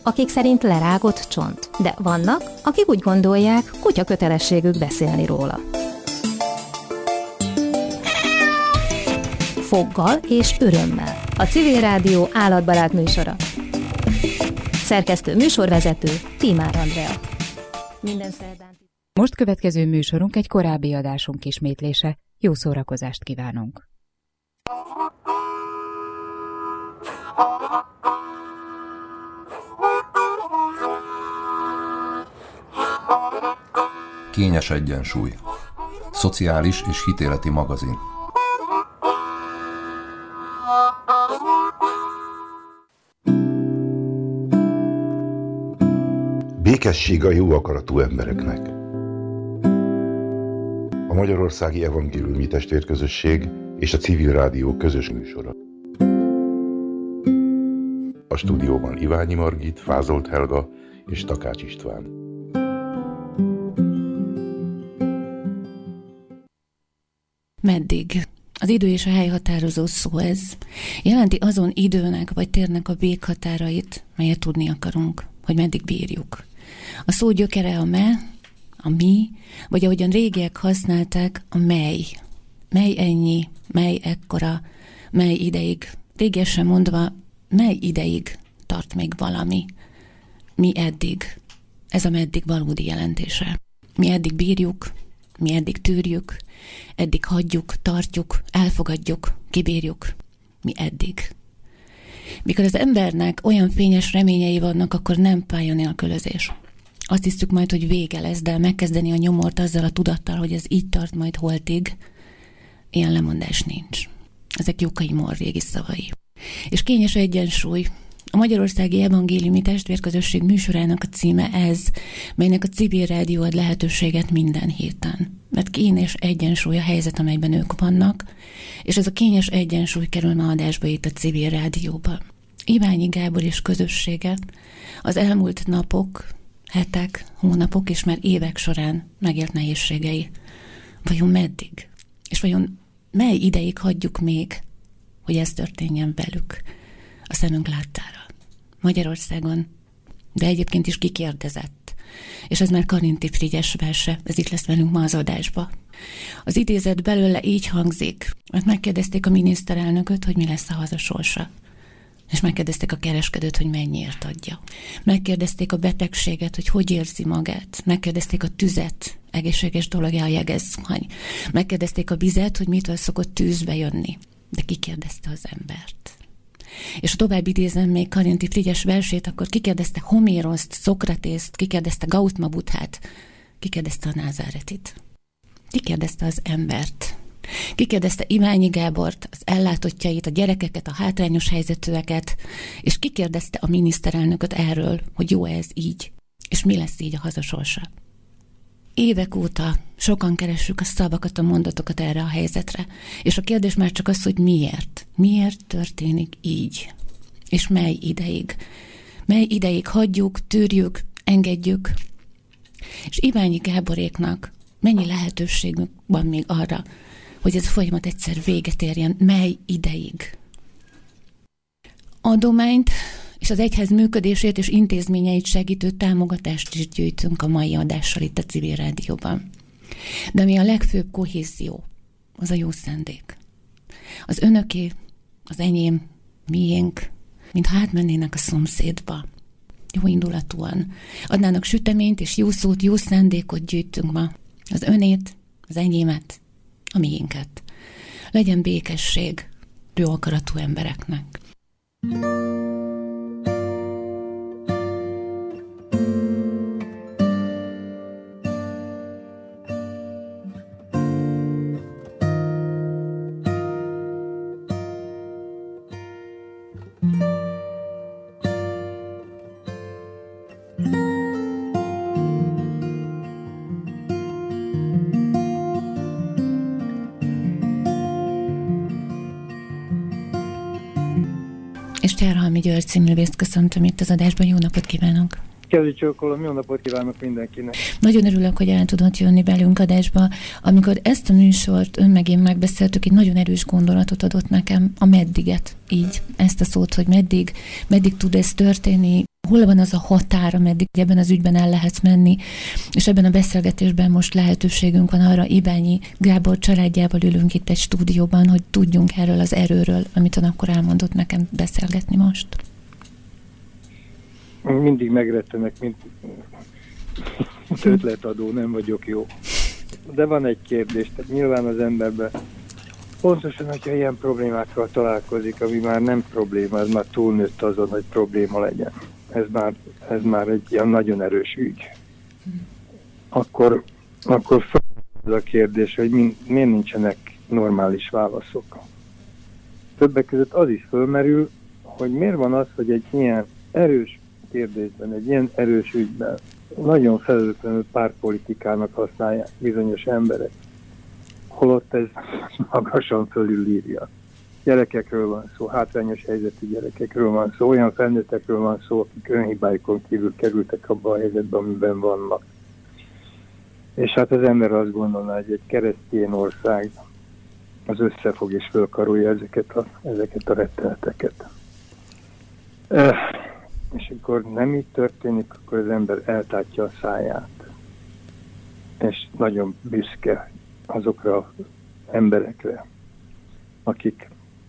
akik szerint lerágott csont, de vannak, akik úgy gondolják, kutya kötelességük beszélni róla. Foggal és örömmel. A Civil Rádió állatbarát műsora. Szerkesztő műsorvezető Tímár Andrea. Minden szerdán. Most következő műsorunk egy korábbi adásunk ismétlése. Jó szórakozást kívánunk! Kényes egyensúly. Szociális és hitéleti magazin. Békesség a jó akaratú embereknek. A Magyarországi Evangéliumi Testvérközösség és a Civil Rádió közös műsora. A stúdióban Iványi Margit, Fázolt Helga és Takács István. Meddig? Az idő és a hely határozó szó ez. Jelenti azon időnek vagy térnek a véghatárait, melyet tudni akarunk, hogy meddig bírjuk. A szó gyökere a me, a mi, vagy ahogyan régiek használták, a mely. Mely ennyi, mely ekkora, mely ideig. Régiesen mondva, mely ideig tart még valami. Mi eddig. Ez a meddig valódi jelentése. Mi eddig bírjuk, mi eddig tűrjük, eddig hagyjuk, tartjuk, elfogadjuk, kibírjuk. Mi eddig. Mikor az embernek olyan fényes reményei vannak, akkor nem pályanélkülözés. Azt hiszük majd, hogy vége lesz, de megkezdeni a nyomort azzal a tudattal, hogy ez így tart majd holtig, ilyen lemondás nincs. Ezek Jókai Mór régi szavai. És kényes egyensúly. A Magyarországi Evangéliumi Testvérközösség műsorának a címe ez, melynek a Civil Rádió ad lehetőséget minden héten. Mert kényes egyensúly a helyzet, amelyben ők vannak, és ez a kényes egyensúly kerül ma adásba itt a Civil Rádióban. Iványi Gábor és közössége az elmúlt napok, hetek, hónapok és már évek során megélt nehézségei. Vajon meddig? És vajon mely ideig hagyjuk még, hogy ez történjen velük a szemünk láttára? Magyarországon, de egyébként is kikérdezett. És ez már Karinti Frigyes verse, ez itt lesz velünk ma az adásba. Az idézet belőle így hangzik, mert megkérdezték a miniszterelnököt, hogy mi lesz a haza sorsa. És megkérdezték a kereskedőt, hogy mennyiért adja. Megkérdezték a betegséget, hogy érzi magát. Megkérdezték a tüzet, egészséges dolog-e a jegezzuhany. Megkérdezték a vizet, hogy mitől szokott tűzbe jönni. De ki kérdezte az embert? És ha tovább idézem még Karinti Frigyes versét, akkor kikérdezte Homéroszt, Szokratészt, kikérdezte Gautama Buddhát, kikérdezte a Názáretit. Kikérdezte az embert. Kikérdezte Iványi Gábort, az ellátottjait, a gyerekeket, a hátrányos helyzetűeket, és kikérdezte a miniszterelnököt erről, hogy jó ez így, és mi lesz így a haza sorsa. Évek óta sokan keressük a szavakat, a mondatokat erre a helyzetre, és a kérdés már csak az, hogy miért. Miért történik így? És mely ideig? Mely ideig hagyjuk, tűrjük, engedjük? És Iványi Gáboréknak mennyi lehetőségük van még arra, hogy ez a folyamat egyszer véget érjen, mely ideig? Adományt és az egyház működését és intézményeit segítő támogatást is gyűjtünk a mai adással itt a Civil Rádióban. De mi a legfőbb kohézió, az a jó szándék. Az önöké, az enyém, miénk, mintha átmennének a szomszédba. Jó indulatúan. Adnának süteményt és jó szót, jó szándékot gyűjtünk ma. Az önét, az enyémet, a miénket. Legyen békesség jó akaratú embereknek. És Cserhalmi György színművészt köszöntöm itt az adásban. Jó napot kívánok! Kezi csókolom, jó napot kívánok mindenkinek! Nagyon örülök, hogy el tudott jönni velünk adásba. Amikor ezt a műsort ön meg én megbeszéltük, egy nagyon erős gondolatot adott nekem, a meddiget. Így, ezt a szót, hogy meddig tud ez történni. Hol van az a határ, ameddig ebben az ügyben el lehetsz menni, és ebben a beszélgetésben most lehetőségünk van arra, Iványi Gábor családjával ülünk itt egy stúdióban, hogy tudjunk erről az erőről, amit ön akkor elmondott nekem beszélgetni most. Mindig megrettenek, mint ötletadó, nem vagyok jó. De van egy kérdés, tehát nyilván az emberben pontosan, hogyha ilyen problémákkal találkozik, ami már nem probléma, ez már túlnőtt azon, hogy probléma legyen. Ez már egy ilyen nagyon erős ügy. Akkor fel a kérdés, hogy miért nincsenek normális válaszok. Többek között az is fölmerül, hogy miért van az, hogy egy ilyen erős kérdésben, egy ilyen erős ügyben nagyon felelőtlenül pártpolitikának használják bizonyos emberek. Holott ez magasan fölülírja. Gyerekekről van szó, hátrányos helyzetű gyerekekről van szó, olyan felnőttekről van szó, akik önhibáikon kívül kerültek abba a helyzetbe, amiben vannak. És hát az ember azt gondolná, hogy egy keresztény ország az összefog és fölkarolja ezeket a retteneteket. És akkor nem így történik, akkor az ember eltátja a száját. És nagyon büszke azokra az emberekre, akik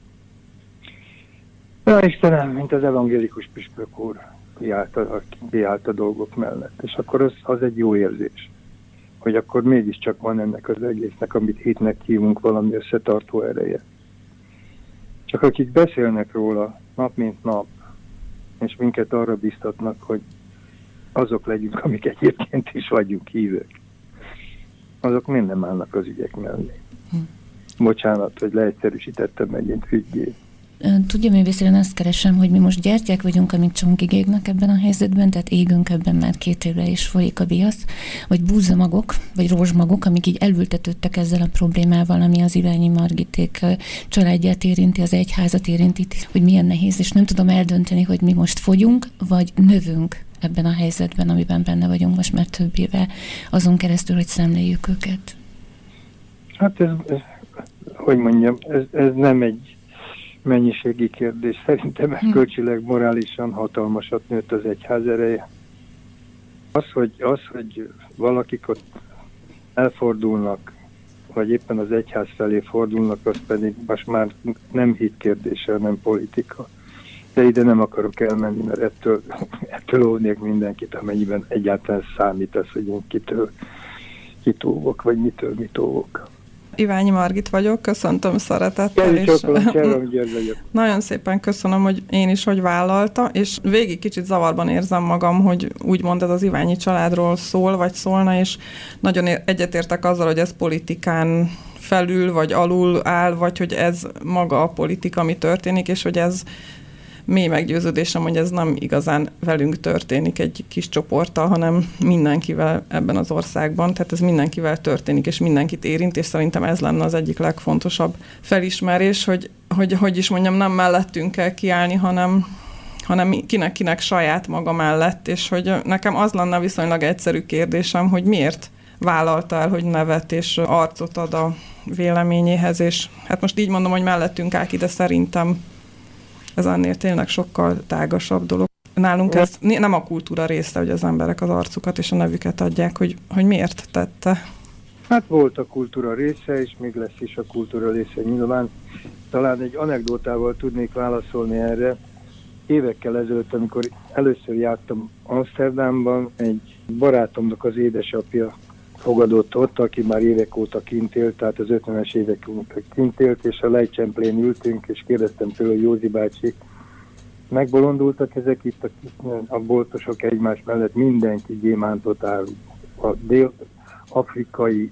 Istenem, mint az evangélikus püspök úr kiállt a dolgok mellett. És akkor az egy jó érzés, hogy akkor mégiscsak van ennek az egésznek, amit hitnek hívunk, valami összetartó ereje. Csak akik beszélnek róla nap mint nap, és minket arra biztatnak, hogy azok legyünk, amik egyébként is vagyunk hívők, azok mind nem állnak az ügyek mellé. Bocsánat, hogy leegyszerűsítettem megint ügyét. Tudja, művészére azt keresem, hogy mi most gyertyák vagyunk, amik csongig égnek ebben a helyzetben, tehát égünk ebben már 2 éve is folyik a viasz, vagy búzamagok, vagy rózsmagok, amik így elültetődtek ezzel a problémával, ami az Iványi Margiték családját érinti, az egyházat érinti, hogy milyen nehéz, és nem tudom eldönteni, hogy mi most fogyunk, vagy növünk ebben a helyzetben, amiben benne vagyunk most már több éve, azon keresztül, hogy szemléljük őket. Hát hogy mondjam, ez nem egy mennyiségi kérdés. Szerintem erkölcsileg, morálisan hatalmasat nőtt az egyház ereje. Az, hogy valakik ott elfordulnak, vagy éppen az egyház felé fordulnak, az pedig most már nem hit kérdése, hanem politika. De ide nem akarok elmenni, mert ettől óvnék mindenkit, amennyiben egyáltalán számít az, hogy én kitől kitóvok, vagy mitől mit óvok. Iványi Margit vagyok, köszöntöm szeretettel. Nagyon szépen köszönöm, hogy én is, hogy vállalta, és végig kicsit zavarban érzem magam, hogy úgymond ez az Iványi családról szól, vagy szólna, és nagyon egyetértek azzal, hogy ez politikán felül, vagy alul áll, vagy hogy ez maga a politika, ami történik, és hogy ez mély meggyőződésem, hogy ez nem igazán velünk történik egy kis csoporttal, hanem mindenkivel ebben az országban. Tehát ez mindenkivel történik, és mindenkit érint, és szerintem ez lenne az egyik legfontosabb felismerés, hogy is mondjam, nem mellettünk kell kiállni, hanem kinek saját maga mellett, és hogy nekem az lenne viszonylag egyszerű kérdésem, hogy miért vállalta el, hogy nevet és arcot ad a véleményéhez, és hát most így mondom, hogy mellettünk áll ki, de szerintem ez ennél tényleg sokkal tágasabb dolog. Nálunk ez nem a kultúra része, hogy az emberek az arcukat és a nevüket adják, hogy miért tette. Hát volt a kultúra része, és még lesz is a kultúra része nyilván. Talán egy anekdotával tudnék válaszolni erre. Évekkel ezelőtt, amikor először jártam Amsterdamban, egy barátomnak az édesapja fogadott ott, aki már évek óta kint élt, tehát az 50-es évek óta kint élt, és a Lejcsemplén ültünk, és kérdeztem tőle, hogy Józsi bácsi, megbolondultak ezek itt a boltosok egymás mellett, mindenki gyémántot árul. A dél-afrikai,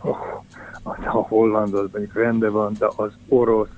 a holland az mondjuk rendben van, de az orosz,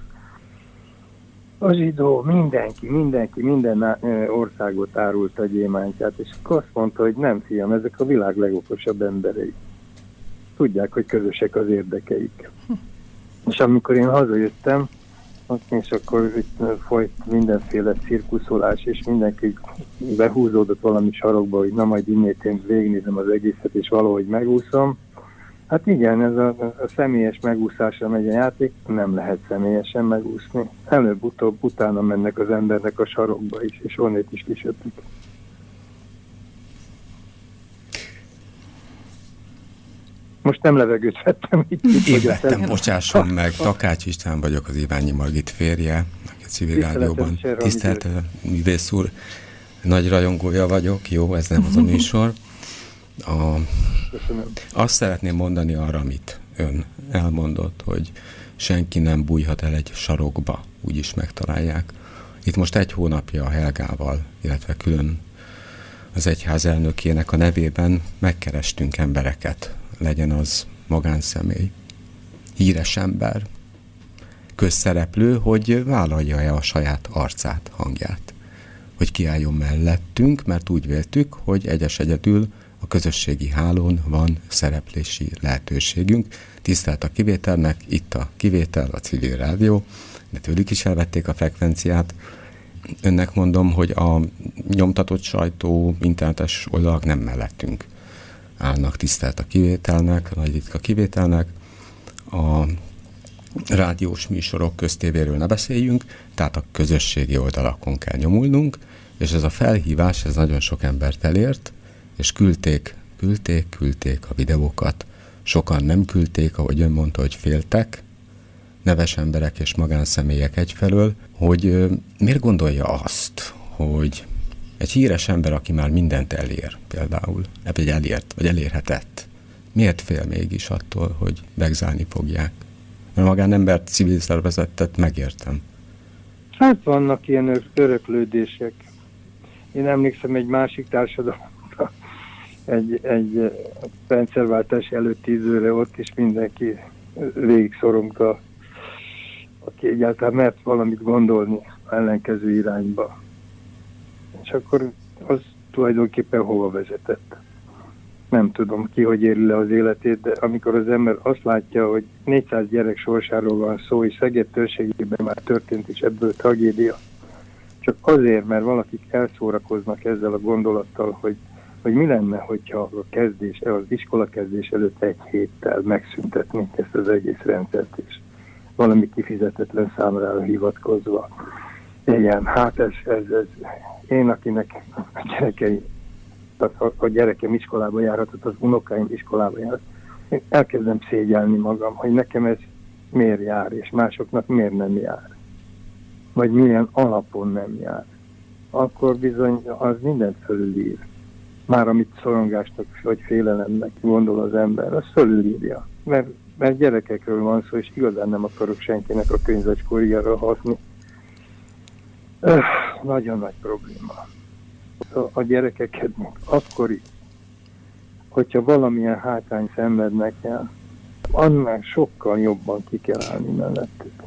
a zsidó, mindenki, minden országot árult a gyémántját, és akkor azt mondta, hogy nem fiam, ezek a világ legokosabb emberei. Tudják, hogy közösek az érdekeik. És amikor én hazajöttem, és akkor folyt mindenféle cirkuszolás, és mindenki behúzódott valami sarokba, hogy na majd innét én végignézem az egészet, és valahogy megúszom. Hát igen, ez a személyes megúszásra megy a játék, nem lehet személyesen megúszni. Előbb-utóbb utána mennek az embernek a sarokba is, és onnét is kisöpik. Most nem levegőt vettem. Én vettem, bocsásson meg. Takács István vagyok, az Iványi Margit férje, aki a Civil Rádióban. Tiszteltem, művész úr. Nagy rajongója vagyok, jó, ez nem az a műsor. Azt szeretném mondani arra, amit ön elmondott, hogy senki nem bújhat el egy sarokba, úgyis megtalálják. Itt most 1 hónapja a Helgával, illetve külön az egyház elnökének a nevében megkerestünk embereket, legyen az magánszemély, híres ember, közszereplő, hogy vállalja-e a saját arcát, hangját, hogy kiálljon mellettünk, mert úgy véltük, hogy egyedül a közösségi hálón van szereplési lehetőségünk. Tisztelt a kivételnek, itt a kivétel, a Civil Rádió, de tőlük is elvették a frekvenciát. Önnek mondom, hogy a nyomtatott sajtó, internetes oldalak nem mellettünk állnak, tisztelt a kivételnek, a nagy ritka kivételnek. A rádiós műsorok köztévéről ne beszéljünk, tehát a közösségi oldalakon kell nyomulnunk, és ez a felhívás, ez nagyon sok embert elért, és küldték a videókat. Sokan nem küldték, ahogy ön mondta, hogy féltek, neves emberek és magánszemélyek egyfelől, hogy miért gondolja azt, hogy egy híres ember, aki már mindent elér, például, vagy elért, vagy elérhetett, miért fél mégis attól, hogy begzálni fogják? Mert magánembert, civil szervezetet megértem. Hát vannak ilyen öröklődések. Én emlékszem egy másik társadalomra, egy rendszerváltás előtt 10 évre ott is mindenki végig szorongta, aki egyáltalán mert valamit gondolni ellenkező irányba. És akkor az tulajdonképpen hova vezetett. Nem tudom ki, hogy éri le az életét, de amikor az ember azt látja, hogy 400 gyerek sorsáról van szó, és Szeged térségében már történt is ebből tragédia, csak azért, mert valakik elszórakoznak ezzel a gondolattal, hogy mi lenne, hogyha az iskola kezdés előtt 1 héttel megszüntetnénk ezt az egész rendszert, és valami kifizetetlen számrára hivatkozva. Igen, hát ez én, akinek a gyerekem iskolába járhatott, az unokáim iskolába járhat, én elkezdem szégyelni magam, hogy nekem ez miért jár, és másoknak miért nem jár. Vagy milyen alapon nem jár. Akkor bizony az mindent fölülír. Már amit szorongásnak vagy félelemnek gondol az ember, az fölülírja. Mert gyerekekről van szó, és igazán nem akarok senkinek a könyvecskóriára hatni. Nagyon nagy probléma. A gyerekeket akkori, hogyha valamilyen hátrány szenvednek el, annál sokkal jobban ki kell állni mellettük.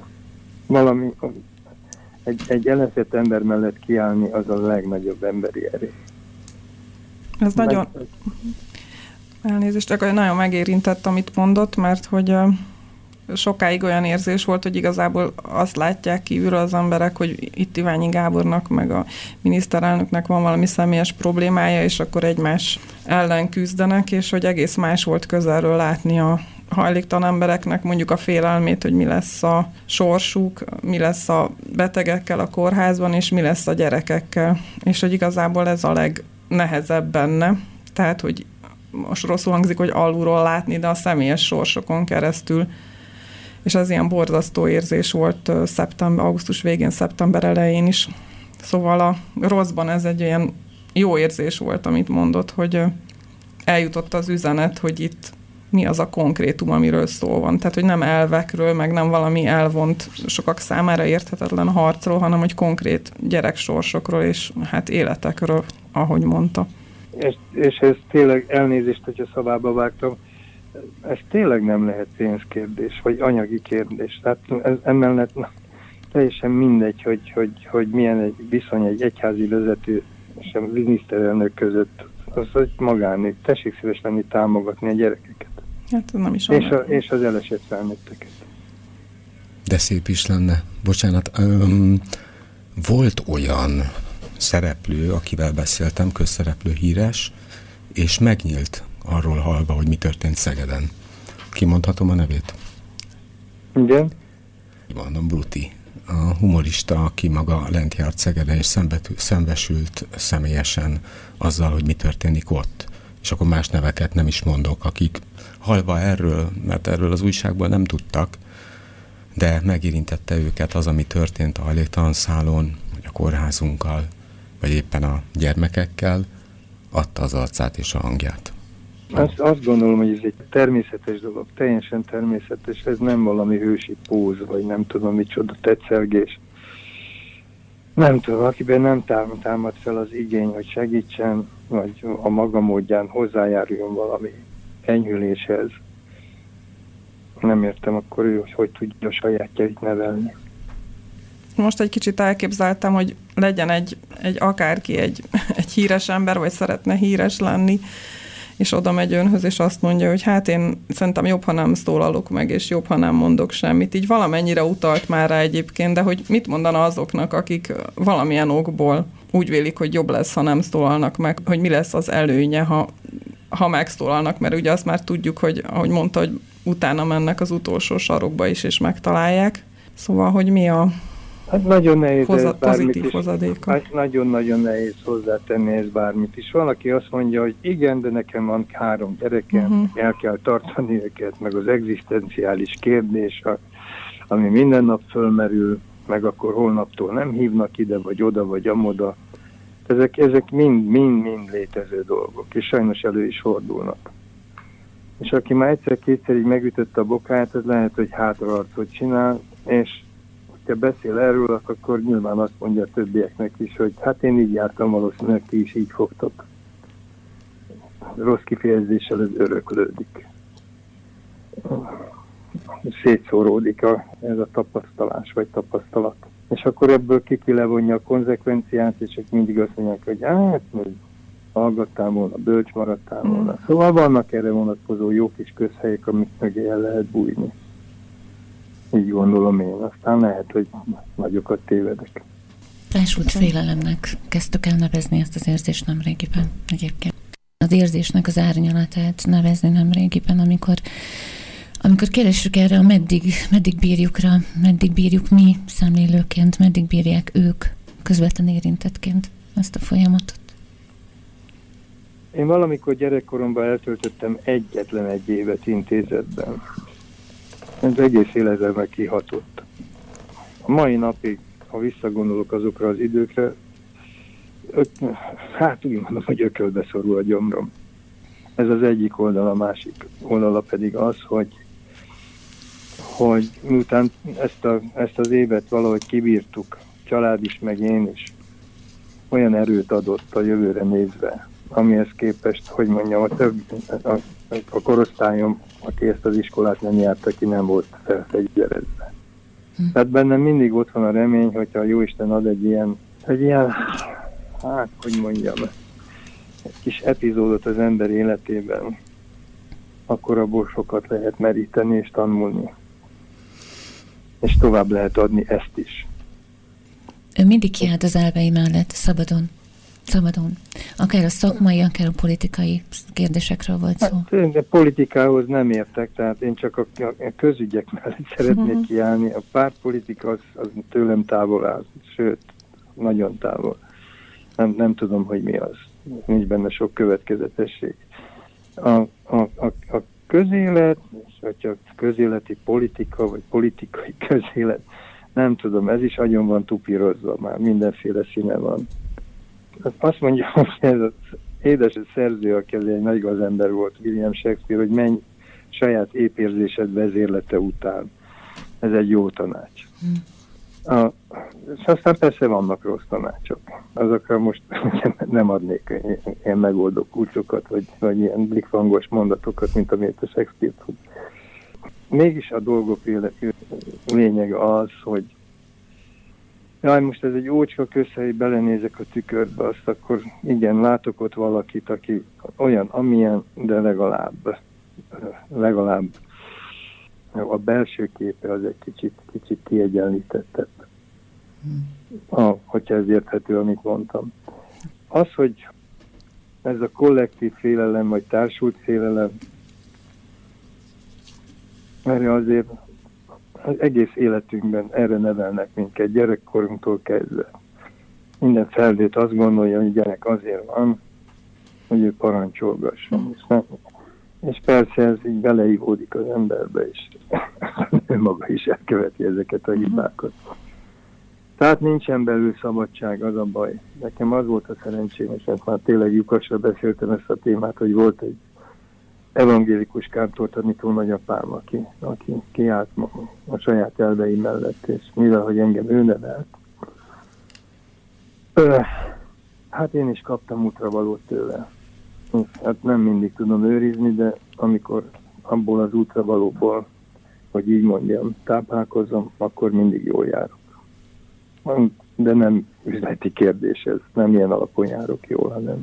Egy eleszett ember mellett kiállni, az a legnagyobb emberi erő. Ez nagyon... Elnézést, csak nagyon megérintett, amit mondott, mert hogy sokáig olyan érzés volt, hogy igazából azt látják kívülről az emberek, hogy itt Iványi Gábornak, meg a miniszterelnöknek van valami személyes problémája, és akkor egymás ellen küzdenek, és hogy egész más volt közelről látni a hajléktalan embereknek mondjuk a félelmét, hogy mi lesz a sorsuk, mi lesz a betegekkel a kórházban, és mi lesz a gyerekekkel. És hogy igazából ez a legnehezebb benne. Tehát, hogy most rosszul hangzik, hogy alulról látni, de a személyes sorsokon keresztül. És ez ilyen borzasztó érzés volt augusztus végén, szeptember elején is. Szóval a rosszban ez egy olyan jó érzés volt, amit mondott, hogy eljutott az üzenet, hogy itt mi az a konkrétum, amiről szó van. Tehát, hogy nem elvekről, meg nem valami elvont, sokak számára érthetetlen harcról, hanem hogy konkrét gyereksorsokról és hát életekről, ahogy mondta. És ez tényleg, elnézést, hogyha szabába vágtam, ez tényleg nem lehet pénzkérdés, vagy anyagi kérdés. Tehát emellett teljesen mindegy, hogy milyen egy viszony egy egyházi vezető és a miniszterelnök között, az egy magánnék. Tessék szíves lenni támogatni a gyerekeket. Hát nem is és az elesett felnőtteket. De szép is lenne. Bocsánat, volt olyan szereplő, akivel beszéltem, közszereplő, híres, és megnyílt arról hallva, hogy mi történt Szegeden. Kimondhatom a nevét? Igen. Mondom, Bruti. A humorista, aki maga lent járt Szegeden, és szembesült személyesen azzal, hogy mi történik ott. és akkor más neveket nem is mondok, akik hallva erről, mert erről az újságból nem tudtak, de megérintette őket az, ami történt a hajléktalan szálon, vagy a kórházunkkal, vagy éppen a gyermekekkel, adta az arcát és a hangját. Azt gondolom, hogy ez egy természetes dolog, teljesen természetes, ez nem valami hősi póz, vagy nem tudom micsoda tetszelgés. Nem tudom, akiben nem támad fel az igény, hogy segítsen, vagy a maga módján hozzájáruljon valami enyhüléshez. Nem értem akkor ő, hogy tudja a sajátjait nevelni. Most egy kicsit elképzeltem, hogy legyen egy akárki, egy híres ember, vagy szeretne híres lenni, és oda megy önhöz, és azt mondja, hogy hát én szerintem jobb, ha nem szólalok meg, és jobb, ha nem mondok semmit. Így valamennyire utalt már rá egyébként, de hogy mit mondana azoknak, akik valamilyen okból úgy vélik, hogy jobb lesz, ha nem szólalnak meg, hogy mi lesz az előnye, ha megszólalnak, mert ugye azt már tudjuk, hogy ahogy mondta, hogy utána mennek az utolsó sarokba is, és megtalálják. Szóval, hogy mi a nagyon nehéz pozitív hozadéka? Nagyon-nagyon nehéz hozzátenni ez bármit is. Valaki azt mondja, hogy igen, de nekem van 3 gyerekem, el kell tartani őket, meg az egzisztenciális kérdés, ami minden nap fölmerül, meg akkor holnaptól nem hívnak ide, vagy oda, vagy amoda. Ezek mind létező dolgok, és sajnos elő is fordulnak. És aki már egyszer-kétszer így megütötte a bokát, az lehet, hogy hátraharcot csinál, és ha beszél erről, akkor nyilván azt mondja a többieknek is, hogy hát én így jártam, valószínűleg ti is így fogtok. Rossz kifejezéssel ez öröklődik. Szétszóródik ez a tapasztalás, vagy tapasztalat. És akkor ebből ki levonja a konzekvenciát, és csak mindig azt mondják, hogy hát, hallgattál volna, bölcs maradtál volna. Szóval vannak erre vonatkozó jó kis közhelyek, amik mögé el lehet bújni. Így gondolom én. Aztán lehet, hogy nagyokat tévedek. Társult félelemnek kezdtük el nevezni ezt az érzést nemrégiben egyébként. Az érzésnek az árnyalatát nevezni nemrégiben, amikor keressük erre a meddig bírjuk mi szemlélőként, meddig bírják ők közvetlen érintettként ezt a folyamatot. Én valamikor gyerekkoromban eltöltöttem egyetlen egy évet intézetben. Ez egész életemre kihatott. A mai napig, ha visszagondolok azokra az időkre, hát úgy mondom, hogy ökölbe szorul a gyomrom. Ez az egyik oldal, a másik oldala pedig az, hogy miután ezt az évet valahogy kibírtuk, család is, meg én is, olyan erőt adott a jövőre nézve, amihez képest, hogy mondjam, a korosztályom, aki ezt az iskolát nem járt, aki nem volt felfegyverezve. Tehát bennem mindig ott van a remény, hogyha a Jóisten ad egy ilyen, hát, hogy mondjam, egy kis epizódot az ember életében, akkor abból sokat lehet meríteni és tanulni. És tovább lehet adni ezt is. Ő mindig kiállt az elvei mellett, szabadon. Akár a szakmai, akár a politikai kérdésekről volt szó. Hát, de politikához nem értek, tehát én csak a közügyek mellett szeretnék kiállni. A pártpolitika az tőlem távol áll, sőt, nagyon távol. Nem tudom, hogy mi az. Nincs benne sok következetesség. A közélet, vagy a közéleti politika, vagy politikai közélet, nem tudom, ez is agyon van tupírozva már, mindenféle színe van. Azt mondja, hogy ez az édes szerző, aki egy nagy gazember volt, William Shakespeare, hogy menj saját épérzésed vezérlete után. Ez egy jó tanács. És aztán persze vannak rossz tanácsok. Azokra most nem adnék ilyen megoldó kulcsokat, vagy ilyen blikfangos mondatokat, mint amit a Shakespeare tud. Mégis a dolgok lényege az, hogy most ez egy ócska közhely, belenézek a tükörbe, azt akkor igen, látok ott valakit, aki olyan, amilyen, de legalább a belső képe az egy kicsit kiegyenlítettebb. Hogyha ez érthető, amit mondtam. Az, hogy ez a kollektív félelem, vagy társult félelem, erre azért az egész életünkben erre nevelnek minket, gyerekkorunktól kezdve. Minden felnőtt azt gondolja, hogy gyerek azért van, hogy ő parancsolgasson. És persze ez így beleivódik az emberbe, és ő maga is elköveti ezeket a hibákat. Tehát nincsen belül szabadság, az a baj. Nekem az volt a szerencsém, és már tényleg lyukasra beszéltem ezt a témát, hogy volt egy evangélikus kántortanító nagyapám, aki kiállt a saját elveim mellett, és mivel, hogy engem ő nevelt, hát én is kaptam útravalót tőle. Hát nem mindig tudom őrizni, de amikor abból az útravalóból, hogy így mondjam, táplálkozom, akkor mindig jól járok. De nem üzleti kérdés ez, nem ilyen alapon járok jól,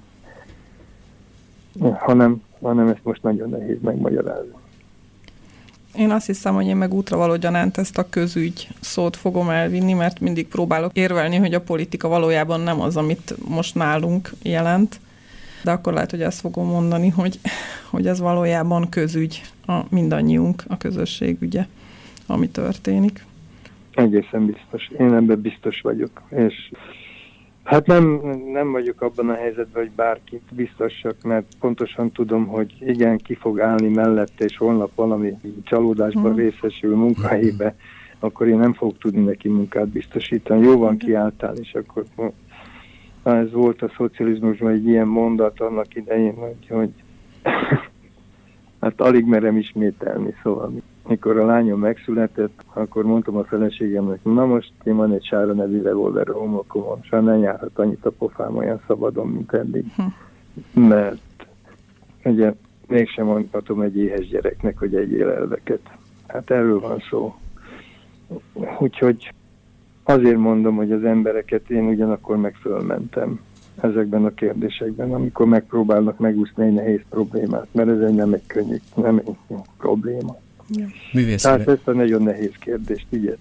hanem ezt most nagyon nehéz megmagyarázni. Én azt hiszem, hogy én meg útravaló gyanánt ezt a közügy szót fogom elvinni, mert mindig próbálok érvelni, hogy a politika valójában nem az, amit most nálunk jelent, de akkor lehet, hogy ezt fogom mondani, hogy ez valójában közügy, mindannyiunk, a közösség ügye, ami történik. Egészen biztos. Én ebben biztos vagyok. És hát nem vagyok abban a helyzetben, hogy bárki biztosak, mert pontosan tudom, hogy igen, ki fog állni mellette, és holnap valami csalódásban részesül munkahelyébe, akkor én nem fogok tudni neki munkát biztosítani. Jó van, kiálltál, és akkor ez volt a szocializmusban egy ilyen mondat annak idején, hogy hát alig merem ismételni, szóval mikor a lányom megszületett, akkor mondtam a feleségemnek, na most én van egy Sára nevű revolver a homokomon, és nem járhat annyit a pofám olyan szabadon, mint eddig. Mert ugye mégsem mondhatom egy éhes gyereknek, hogy egyél elveket. Hát erről van szó. Úgyhogy azért mondom, hogy az embereket én ugyanakkor megfölmentem ezekben a kérdésekben, amikor megpróbálnak megúszni egy nehéz problémát, mert ez nem egy könnyű, nem egy probléma. Tehát ezt a nagyon nehéz kérdést, ügyet.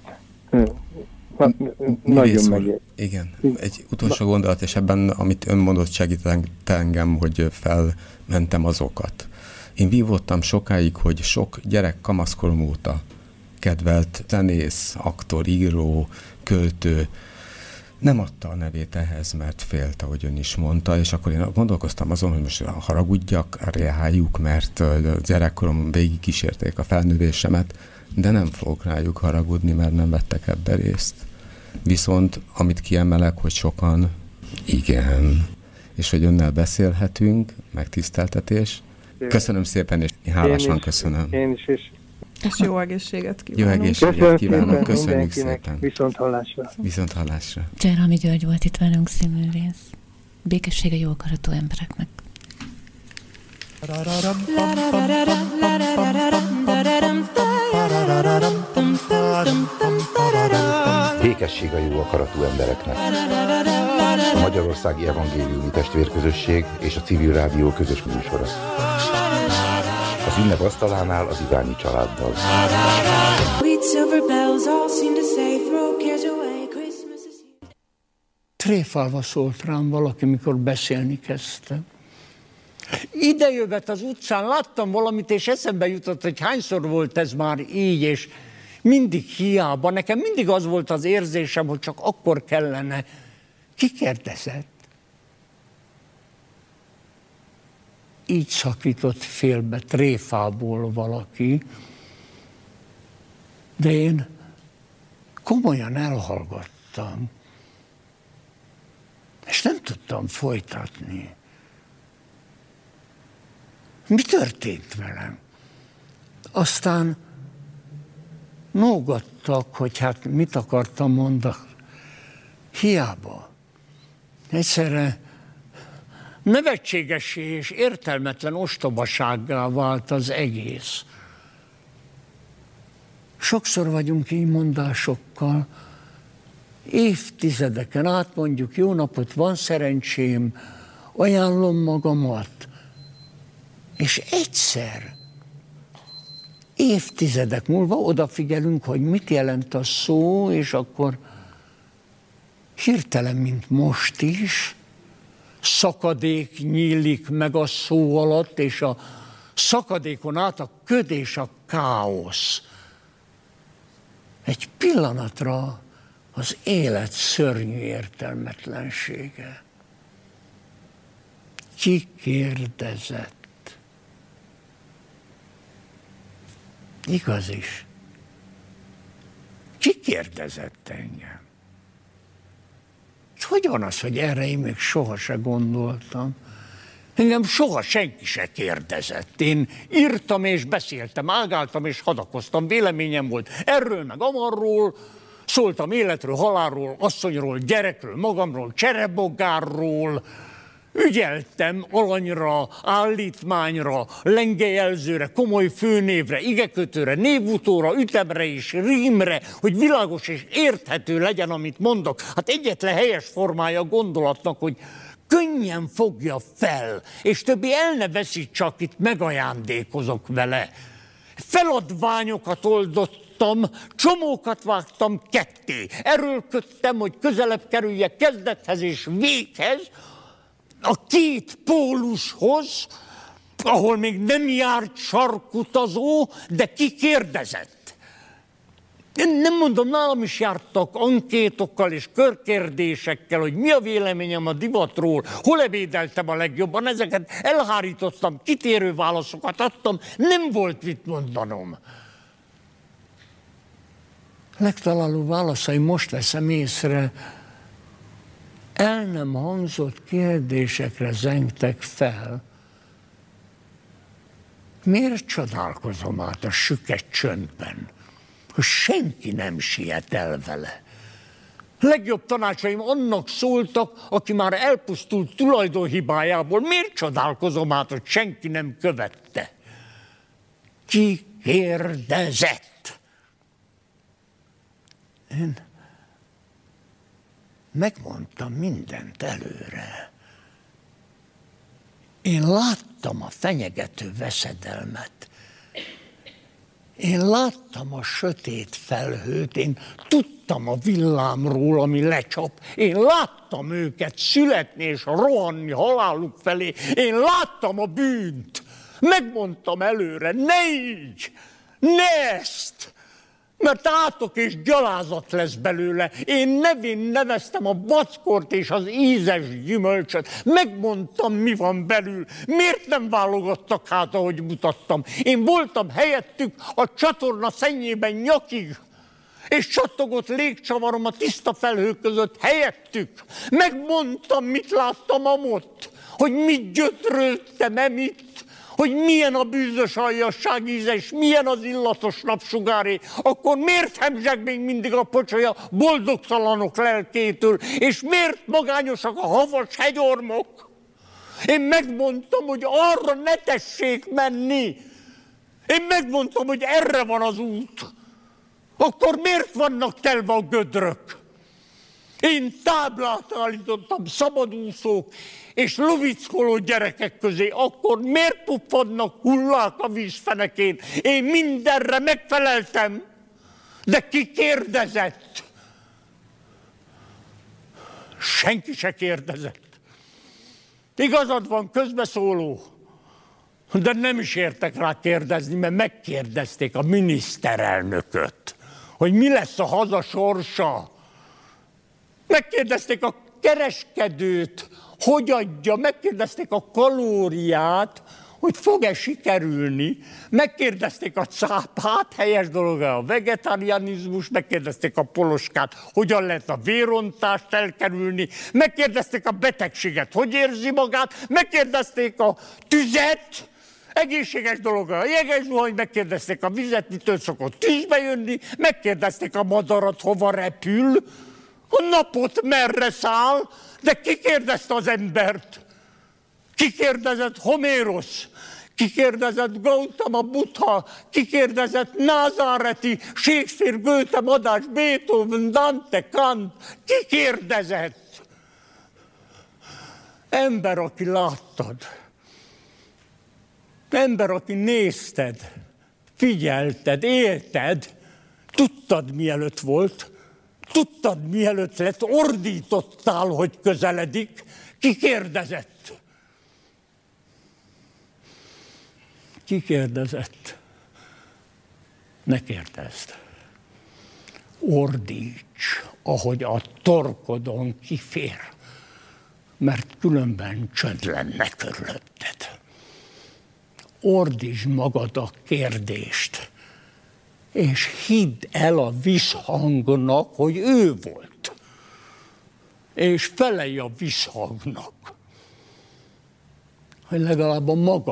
Nagyon megért. Igen. Egy utolsó gondolat, és ebben, amit ön mondott, segített engem, hogy felmentem azokat. Én vívottam sokáig, hogy sok gyerek kamaszkorom óta kedvelt zenész, aktor, író, költő nem adta a nevét ehhez, mert félt, ahogy ön is mondta, és akkor én gondolkoztam azon, hogy most haragudjak, rájuk, mert gyerekkorom végig kísérték a felnővésemet, de nem fogok rájuk haragudni, mert nem vettek ebbe részt. Viszont amit kiemelek, hogy sokan igen, és hogy önnel beszélhetünk, megtiszteltetés. Köszönöm szépen, és hálásan köszönöm. Én is, és jó egészséget kívánok. Jó egészséget kívánok, köszönjük szépen. Viszonthallásra. Viszonthallásra. Cserhalmi György volt itt velünk, színművész. Békessége jó akaratú embereknek. Békesség a jó akaratú embereknek. A Magyarországi Evangéliumi Testvérközösség és a Civil Rádió közös műsora. Az ünnep asztalánál az Iványi családdal. Tréfálva szólt rám valaki, mikor beszélni kezdtem. Idejövet az utcán, láttam valamit, és eszembe jutott, hogy hányszor volt ez már így, és mindig hiába. Nekem mindig az volt az érzésem, hogy csak akkor kellene. Ki kérdezett? Így szakított félbe tréfából valaki, de én komolyan elhallgattam, és nem tudtam folytatni. Mi történt velem? Aztán nógattak, hogy hát mit akartam mondani. Hiába. Egyszerre nevetségessé és értelmetlen ostobasággá vált az egész. Sokszor vagyunk így mondásokkal, évtizedeken át mondjuk, jó napot, van szerencsém, ajánlom magamat, és egyszer, évtizedek múlva odafigyelünk, hogy mit jelent a szó, és akkor hirtelen, mint most is, szakadék nyílik meg a szó alatt, és a szakadékon át a köd és a káosz. Egy pillanatra az élet szörnyű értelmetlensége. Ki kérdezett? Igaz is. Ki kérdezett engem? Hogy van az, hogy erre én még soha se gondoltam? Engem soha senki se kérdezett. Én írtam és beszéltem, ágáltam és hadakoztam, véleményem volt erről meg amarról, szóltam életről, halálról, asszonyról, gyerekről, magamról, cserebogárról, ügyeltem alanyra, állítmányra, lengejelzőre, komoly főnévre, igekötőre, névutóra, ütemre és rímre, hogy világos és érthető legyen, amit mondok. Hát egyetlen helyes formája a gondolatnak, hogy könnyen fogja fel, és többi el ne veszítse, akit megajándékozok vele. Feladványokat oldottam, csomókat vágtam ketté. Erőlködtem, hogy közelebb kerüljek kezdethez és véghez, a két pólushoz, ahol még nem járt sarkutazó, de ki kérdezett. Én nem mondom, nálam is jártak ankétokkal és körkérdésekkel, hogy mi a véleményem a divatról, hol ebédeltem a legjobban, ezeket elhárítottam, kitérő válaszokat adtam, nem volt mit mondanom. Legtalálóbb válaszaim most veszem észre, el nem hangzott kérdésekre zengtek fel. Miért csodálkozom át a süket csöndben, hogy senki nem siet el vele? Legjobb tanácsaim annak szóltak, aki már elpusztult tulajdonhibájából. Miért csodálkozom át, hogy senki nem követte? Ki kérdezett? Én megmondtam mindent előre. Én láttam a fenyegető veszedelmet. Én láttam a sötét felhőt, én tudtam a villámról, ami lecsap. Én láttam őket születni és rohanni haláluk felé. Én láttam a bűnt. Megmondtam előre, ne így, ne ezt, mert átok és gyalázat lesz belőle. Én nevén neveztem a vackort és az ízes gyümölcsöt. Megmondtam, mi van belül. Miért nem válogattak hát, ahogy mutattam? Én voltam helyettük a csatorna szennyében nyakig, és csattogott légcsavarom a tiszta felhők között helyettük. Megmondtam, mit láttam amott, hogy mit gyötrődtem emitt, hogy milyen a bűzös aljasság íze, és milyen az illatos napsugáré, akkor miért hemzseg még mindig a pocsolya boldogtalanok lelkétől, és miért magányosak a havas hegyormok? Én megmondtam, hogy arra ne tessék menni. Én megmondtam, hogy erre van az út. Akkor miért vannak telve a gödrök? Én táblát állítottam szabadúszók és luvickoló gyerekek közé, akkor miért puffadnak hullák a vízfenekén? Én mindenre megfeleltem, de ki kérdezett? Senki se kérdezett. Igazad van, közbeszóló, de nem is értek rá kérdezni, mert megkérdezték a miniszterelnököt, hogy mi lesz a haza sorsa. Megkérdezték a kereskedőt, hogy adja, megkérdezték a kalóriát, hogy fog-e sikerülni, megkérdezték a cápát, helyes dolog a vegetarianizmus, megkérdezték a poloskát, hogyan lehet a vérontást elkerülni, megkérdezték a betegséget, hogy érzi magát, megkérdezték a tüzet, egészséges dolog a jegeszuhany, megkérdezték a vizet, mitől szokott tűzbe jönni, megkérdezték a madarat, hova repül, a napot merre száll, de ki kérdezte az embert? Ki kérdezett Homérosz? Ki kérdezett Gautama Buddha? Ki kérdezett Názáreti, Shakespeare, Goethe, Madách, Beethoven, Dante, Kant? Ki kérdezett? Ember, aki láttad. Ember, aki nézted, figyelted, élted, tudtad, mielőtt volt, tudtad, mielőtt lett, ordítottál, hogy közeledik. Ki kérdezett? Ki kérdezett? Ne kérdezd. Ordíts, ahogy a torkodon kifér. mert különben csönd lenne körülötted. Ordítsd magad a kérdést, és hidd el a visszhangnak, hogy ő volt, és felelj a visszhangnak, hogy legalább a maga